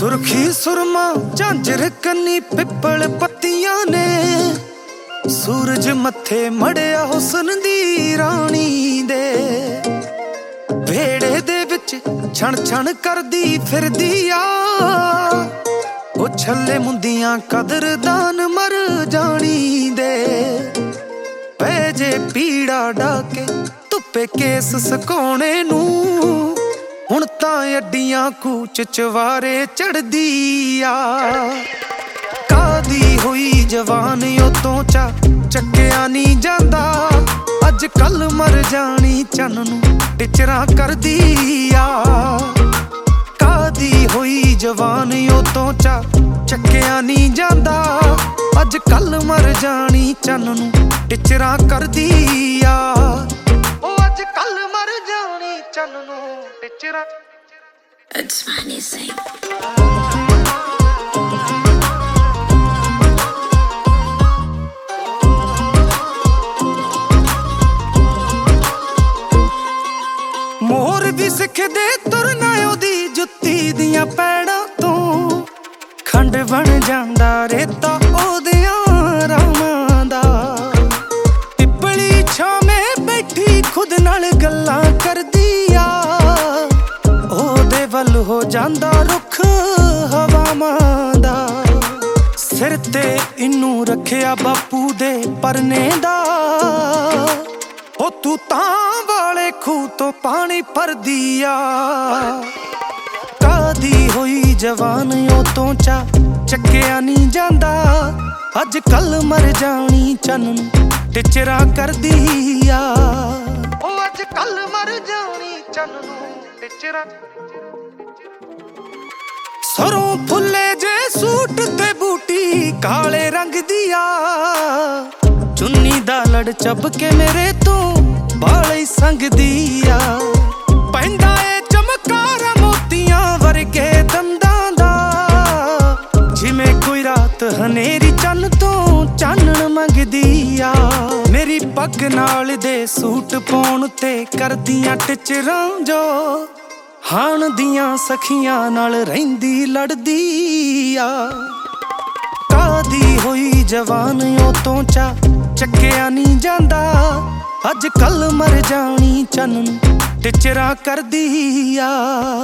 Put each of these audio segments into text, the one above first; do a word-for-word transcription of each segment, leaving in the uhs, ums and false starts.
सुरखी सुरमा झांझर कन्नी पिपल पत्तियां ने सूरज मथे मड़िया हुसन दी रानी दे वेड़े दे विच छण छण करदी फिरदी आ ओ छल्ले मुंदियां कदरदान मर जानी दे पै जे पीड़ा डाके धुप्पे केस सुकाने नूं हुण तां अड्डियां कूच चवारे चढ़दी आ कादी होई जवान उतों चा चक्किया नी जांदा अज कल मर जानी चन नूं टिचरां करदी आ कादी होई जवान उतों चा चक्किया नी जांदा अज कल मर जानी चन नूं टिचरां करदी आ ओ अज कल मर जानी चन नूं टिचरां। It's funny saying. मोर भी सिखदे तुरना ओदी जुत्ती दियां पैड़ां तों खंड बन जांदा रेता ओदियां रामां दा पिपली छावें बैठी खुद नाल गल्लां करदी आ ओदे वल हो जांदा रुख हवावां दा सिर ते इनू रखिया बापू दे परने दा ओ तू तां वाले खूह तो पानी भरदी आ कादी होई जवान उतों चा चक्किया नी जांदा अज कल मर जानी चन नूं टिचरां करदी आ ओ अज कल मर जानी चन नूं टिचरां। सरों फुल्ले जे सूट ते बूटी काले रंग दी आ चुन्नी दा लड़ चब के मेरे तो बाले संगदी आ पैंदा ए चमकारा मोतियां वर्गे दंदां दा जिवें कोई रात हनेरी चन तो चानण मंगदी आ मेरी पग नाल दे सूट पाउण ते करदियां टिचरां जो हाण दियां सखियां नाल रहिंदी लड़दी आ कादी होई जवान उतों चा चक्किया नी जांदा अज कल मर जानी चन नूं टिचरां करदी आ।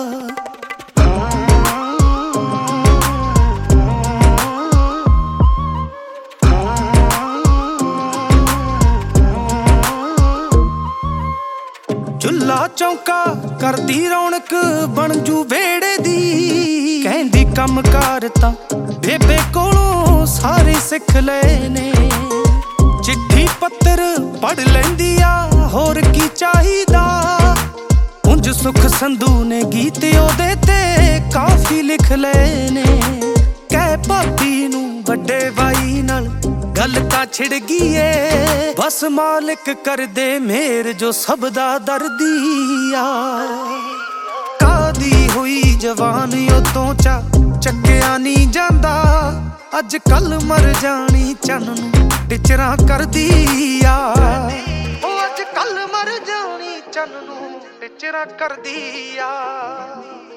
चुल्ला चौंका करदी रौनक बन जू वेड़े दी कहंदी कम कार तां बेबे कोलों सारे सिख लए ने चिट्ठी पत्तर पढ़ लैंदी आ होर की चाहिदा उंज सुख संधू ने गीत ओदे ते काफी लिख लए ने कह भाभी नूं वड्डे भाई नाल गल तां छिड़ गई ए बस मालिक कर दे मेर जो सब दा दर्दी आ कादी होई जवान उतों चा चक्किया नी जांदा अज कल मर जानी चन नूं टिचरां करदी आ ओ अज कल मर जानी चन नूं टिचरां करदी आ।